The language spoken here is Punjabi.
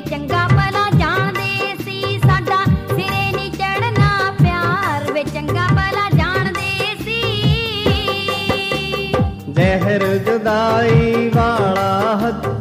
ਚੰਗਾ ਭਲਾ ਜਾਣਦੇ ਸੀ ਸਾਡਾ ਸਿਰੇ ਨੀ ਚੜਨਾ ਪਿਆਰ ਵੇ ਚੰਗਾ ਭਲਾ ਜਾਣਦੇ ਸੀ। ਜ਼ਹਿਰ ਜੁਦਾਈ ਵਾਲਾ ਹੱਥ